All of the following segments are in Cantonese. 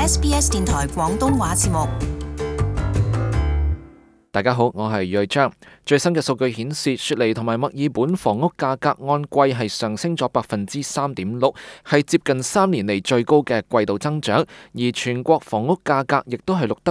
SBS 電台廣東話節目。 大家好，我係睿章。最新嘅數據顯示，雪梨同埋墨爾本房屋價格按季係上升咗3.6%，係接近3年嚟最高嘅季度增長。而全國房屋價格亦都係錄得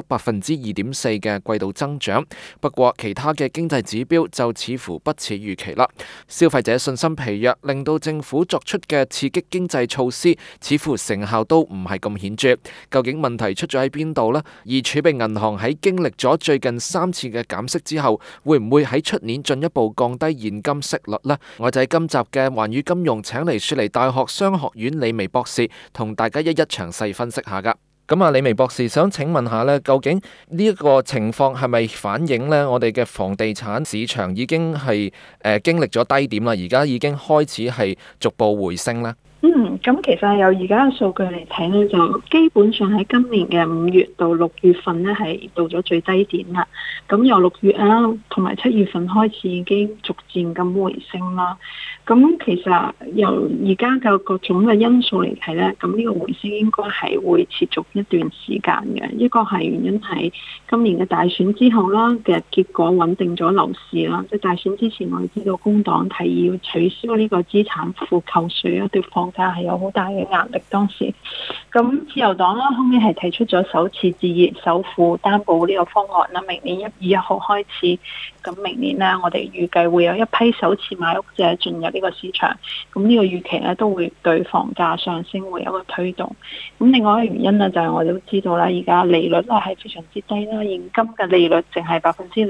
2.4%嘅季度增長。不過，其他嘅經濟指標就似乎不似預期啦。消費者信心疲弱，令到政府作出嘅刺激經濟措施似乎成效都唔係咁顯著。究竟問題出咗喺邊度呢？而儲備銀行喺經歷咗最近3次嘅減息之後，會唔會喺出年進一步降低現金息率呢？我就喺今集嘅環宇金融請嚟雪梨大學商學院李薇博士同大家一一詳細分析下噶。咁啊，李薇博士想請問下呢，究竟呢一個情況係咪反映呢？我哋嘅房地產市場已經係經歷咗低點啦，而家已經開始係逐步回升呢？ 咁其實由而家嘅數據嚟睇呢，就基本上喺今年嘅5月到6月份呢，係到咗最低點啦。咁由6月啦同埋7月份開始已經逐漸咁回升啦。咁其實由而家嘅各種嘅因素嚟睇呢，咁呢個回升應該係會持續一段時間嘅。一個係原因係今年嘅大選之後啦嘅結果穩定咗樓市啦。即係大選之前我哋知道工黨提議要取消呢個資產負扣稅啊，對房價係有好大嘅壓力當時。咁自由黨啦後面係提出咗首次置業首付擔保呢個方案啦，明年1月1號開始。咁明年呢，我哋預計會有一批首次買屋者進入呢個市場。咁呢個預期呢，都會對房價上升會有一個推動。咁另外一個原因呢，就係我哋都知道啦，而家利率咧係非常之低啦，現金嘅利率淨係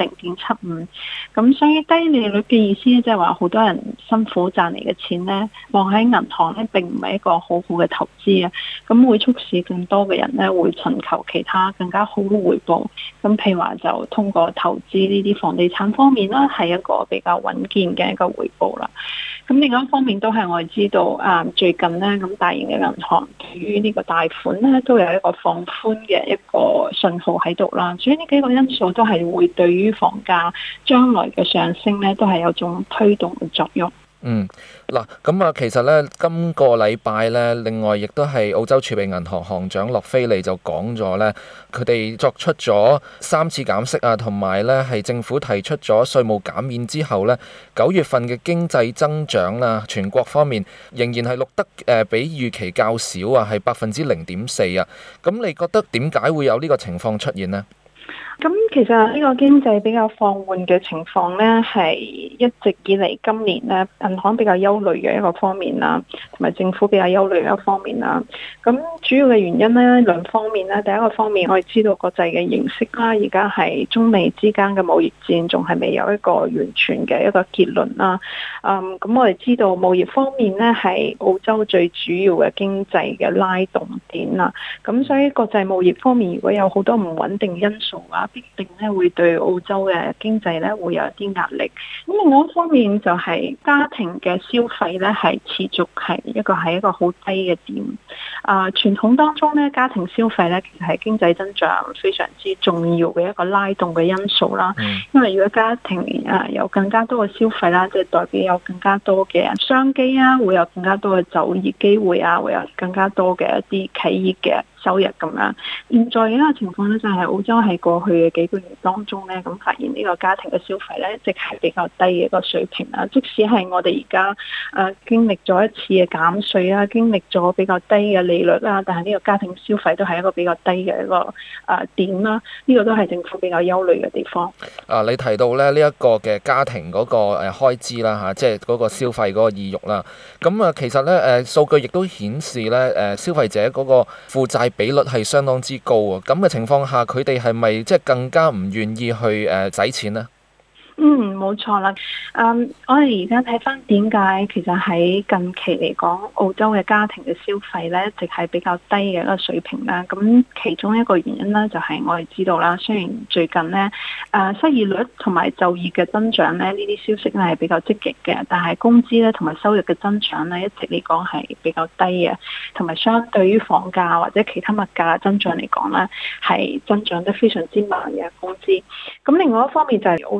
0.75%。咁所以低利率嘅意思呢，即係話好多人辛苦賺嚟嘅錢呢，放喺銀行呢，並唔係一個好好嘅投資啊。咁會促使更多嘅人呢，會尋求其他更加好嘅回報。咁譬如話就通過投資呢啲房地產方面啦，係一個比較穩健嘅一個回報啦。咁另外一方面都係我哋知道最近呢，咁大型嘅銀行對於呢個貸款呢，都有一個放寬嘅一個信號喺度啦。所以呢幾個因素都係會對於房價將來嘅上升呢，都係有種推動嘅作用。 嗱，咁啊，其實咧，今個禮拜咧，另外亦都係澳洲儲備銀行行長洛菲利就講咗咧，佢哋作出咗3次減息啊，同埋咧係政府提出咗稅務減免之後咧，9月份嘅經濟增長啦，全國方面仍然係錄得比預期較少啊，係0.4%啊。咁你覺得點解會有呢個情況出現呢？ 咁其實呢個經濟比較放緩嘅情況呢，係一直以嚟今年呢，銀行比較憂慮嘅一個方面啦，同埋政府比較憂慮嘅一方面啦。咁主要嘅原因呢，兩方面呢，第一個方面我哋知道國際嘅形勢啦，而家係中美之間嘅貿易戰仲係未有一個完全嘅一個結論啦。咁我哋知道貿易方面呢，係澳洲最主要嘅經濟嘅拉動點啦。咁所以國際貿易方面如果有好多唔穩定因素啊，必定咧會對澳洲嘅經濟咧會有一啲壓力。咁另外一方面就係家庭嘅消費咧係持續係一個好低嘅點。傳統當中咧家庭消費咧其實係經濟增長非常之重要嘅一個拉動嘅因素啦。因為如果家庭有更加多嘅消費啦，即係代表有更加多嘅商機啊，會有更加多嘅就業機會啊，會有更加多嘅一啲企業嘅收入咁樣。現在嘅一個情況咧就係澳洲係過去嘅幾個月當中咧，咁發現呢個家庭嘅消費咧，一直係比較低嘅一個水平啦。即使係我哋而家經歷咗一次嘅減稅啊，經歷咗比較低嘅利率啦，但係呢個家庭消費都係一個比較低嘅一個點啦。呢個都係政府比較憂慮嘅地方。 你提到咧呢一個嘅家庭嗰個開支啦嚇，即係嗰個消費嗰個意欲啦。咁其實咧數據亦都顯示咧消費者嗰個負債比率係相當之高啊。咁嘅情況下，佢哋係咪即係更加唔願意去使錢呢？ 冇錯啦。我哋而家睇翻點解其實喺近期嚟講，澳洲嘅家庭嘅消費咧，一直係比較低嘅一個水平啦。咁其中一個原因咧，就係我哋知道啦，雖然最近咧失業率同埋就業嘅增長咧，呢啲消息咧係比較積極嘅，但係工資咧同埋收入嘅增長咧，一直嚟講係比較低嘅，同埋相對於房價或者其他物價嘅增長嚟講咧，係增長得非常之慢嘅工資。咁另外一方面就係澳洲係用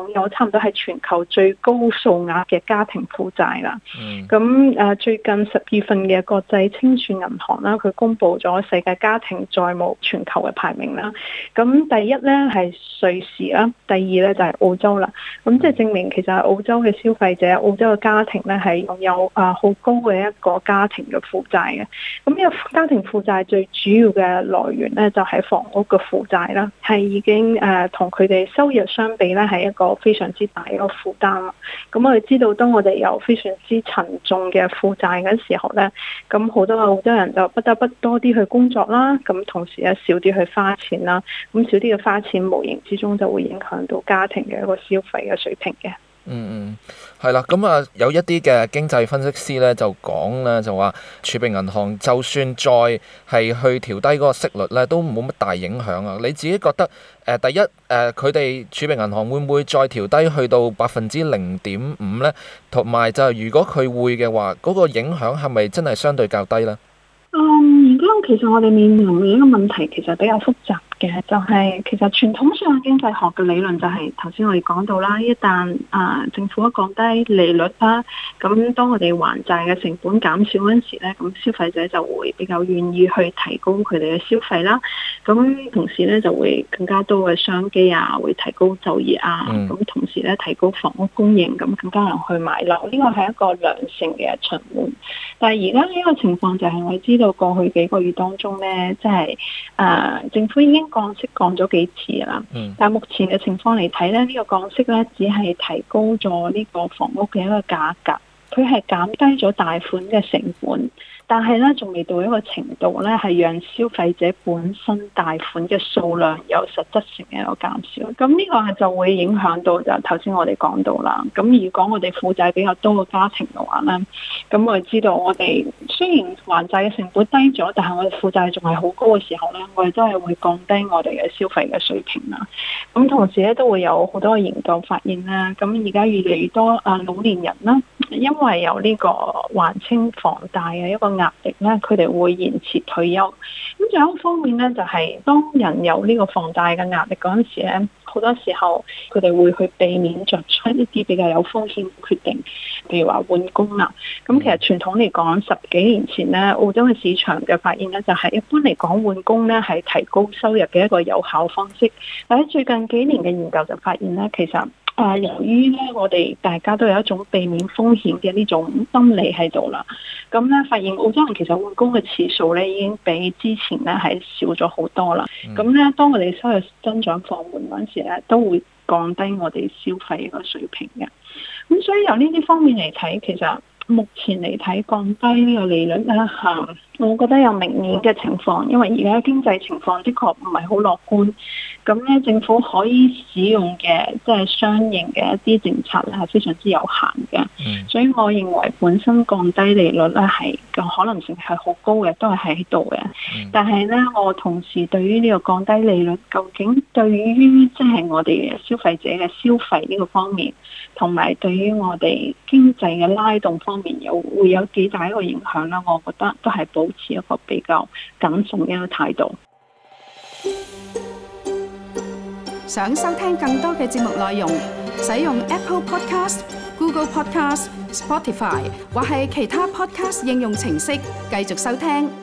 擁有差唔多係全球最高數額嘅家庭負債啦。咁最近12份嘅國際清算銀行啦，佢公布咗世界家庭債務全球嘅排名啦。咁第一咧係瑞士啦，第二咧就係澳洲啦。咁即係證明其實澳洲嘅消費者、澳洲嘅家庭咧係擁有好高嘅一個家庭嘅負債嘅。咁呢個家庭負債最主要嘅來源咧就係房屋嘅負債啦，係已經同佢哋收入相比咧係一個非常之大嘅一個負擔啦。咁我哋知道，當我哋有非常之沉重嘅負債嘅時候咧，咁好多澳洲人就不得不多啲去工作啦，咁同時咧少啲去花錢啦，咁少啲嘅花錢無形之中就會影響到家庭嘅一個消費嘅水平嘅。 係啦，咁有一啲嘅經濟分析師咧就講咧，就話儲備銀行就算再係去調低嗰個息率咧，都冇乜大影響啊。你自己覺得第一佢哋儲備銀行會唔會再調低去到0.5%咧？同埋就係如果佢會嘅話，嗰個影響係咪真係相對較低咧？ 而家其實我哋面臨嘅一個問題其實比較複雜嘅，就係其實傳統上經濟學嘅理論就係頭先我哋講到啦，一旦政府一降低利率啦，咁當我哋還債嘅成本減少嗰陣時咧，咁消費者就會比較願意去提高佢哋嘅消費啦。咁同時咧就會更加多嘅商機啊，會提高就業啊，咁同時咧提高房屋供應，咁更加人去買樓。呢個係一個良性嘅循環。但係而家呢個情況就係我知道過去幾個月當中咧，即係政府已經降息降咗幾次啦。但係目前嘅情況嚟睇咧，呢個降息咧只係提高咗呢個房屋嘅一個價格，佢係減低咗貸款嘅成本。但係咧，仲未到一個程度咧，係讓消費者本身貸款嘅數量有實質性嘅一個減少。咁呢個就會影響到就頭先我哋講到啦。咁如果我哋負債比較多嘅家庭嘅話咧，咁我哋知道我哋雖然還債嘅成本低咗，但係我哋負債仲係好高嘅時候咧，我哋都係會降低我哋嘅消費嘅水平啦。咁同時咧都會有好多嘅研究發現啦。咁而家越嚟越多老年人啦，因為有呢個還清房貸嘅一個壓力咧，佢哋會延遲退休。咁仲有一方面咧，就係當人有呢個房貸嘅壓力嗰陣時咧，好多時候佢哋會去避免作出一啲比較有風險嘅決定，譬如話換工啦。咁其實傳統嚟講，10幾年前咧，澳洲嘅市場嘅發現咧，就係一般嚟講換工咧係提高收入嘅一個有效方式。但喺最近幾年嘅研究就發現咧，其實由於咧我哋大家都有一種避免風險嘅呢種心理喺度啦，咁咧發現澳洲人其實換工嘅次數咧已經比之前咧係少咗好多啦。咁咧當我哋收入增長放緩嗰陣時咧，都會降低我哋消費個水平嘅。咁所以由呢啲方面嚟睇，其實目前嚟睇降低呢個利率咧，我覺得有明顯嘅情況，因為而家經濟情況的確唔係好樂觀。咁咧，政府可以使用嘅即係相應嘅一啲政策咧，係非常之有限嘅。所以我認為本身降低利率咧係個可能性係好高嘅，都係喺度嘅。但係咧，我同時對於呢個降低利率，究竟對於即係我哋消費者嘅消費呢個方面，同埋對於我哋經濟嘅拉動方面，會有幾大一個影響啦？我覺得都係保持一個比較謹慎嘅一個態度。 想收聽更多嘅節目內容，使用 Apple Podcast、Google Podcast、Spotify 或係其他 Podcast 應用程式繼續收聽。